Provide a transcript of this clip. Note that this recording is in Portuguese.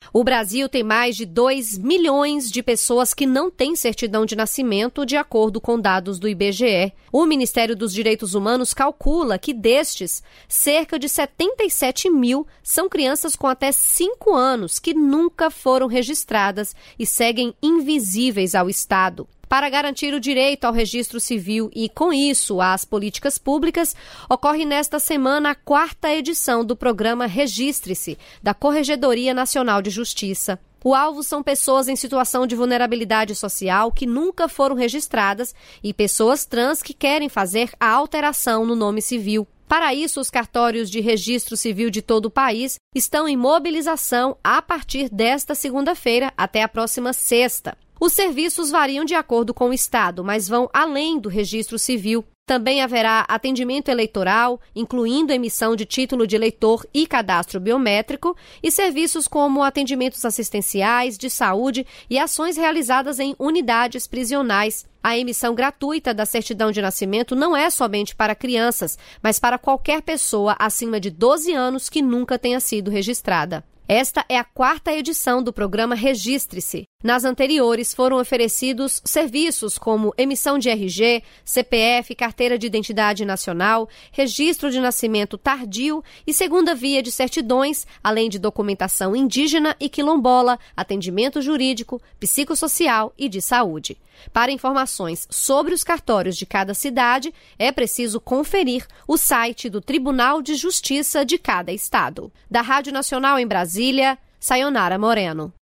O Brasil tem mais de 2 milhões de pessoas que não têm certidão de nascimento, de acordo com dados do IBGE. O Ministério dos Direitos Humanos calcula que destes, cerca de 77 mil são crianças com até 5 anos que nunca foram registradas e seguem invisíveis ao Estado. Para garantir o direito ao registro civil e, com isso, às políticas públicas, ocorre nesta semana a 4ª edição do programa Registre-se, da Corregedoria Nacional de Justiça. O alvo são pessoas em situação de vulnerabilidade social que nunca foram registradas e pessoas trans que querem fazer a alteração no nome civil. Para isso, os cartórios de registro civil de todo o país estão em mobilização a partir desta segunda-feira até a próxima sexta. Os serviços variam de acordo com o Estado, mas vão além do registro civil. Também haverá atendimento eleitoral, incluindo emissão de título de eleitor e cadastro biométrico, e serviços como atendimentos assistenciais, de saúde e ações realizadas em unidades prisionais. A emissão gratuita da certidão de nascimento não é somente para crianças, mas para qualquer pessoa acima de 12 anos que nunca tenha sido registrada. Esta é a 4ª edição do programa Registre-se. Nas anteriores foram oferecidos serviços como emissão de RG, CPF, carteira de identidade nacional, registro de nascimento tardio e segunda via de certidões, além de documentação indígena e quilombola, atendimento jurídico, psicossocial e de saúde. Para informações sobre os cartórios de cada cidade, é preciso conferir o site do Tribunal de Justiça de cada estado. Da Rádio Nacional em Brasília, Sayonara Moreno.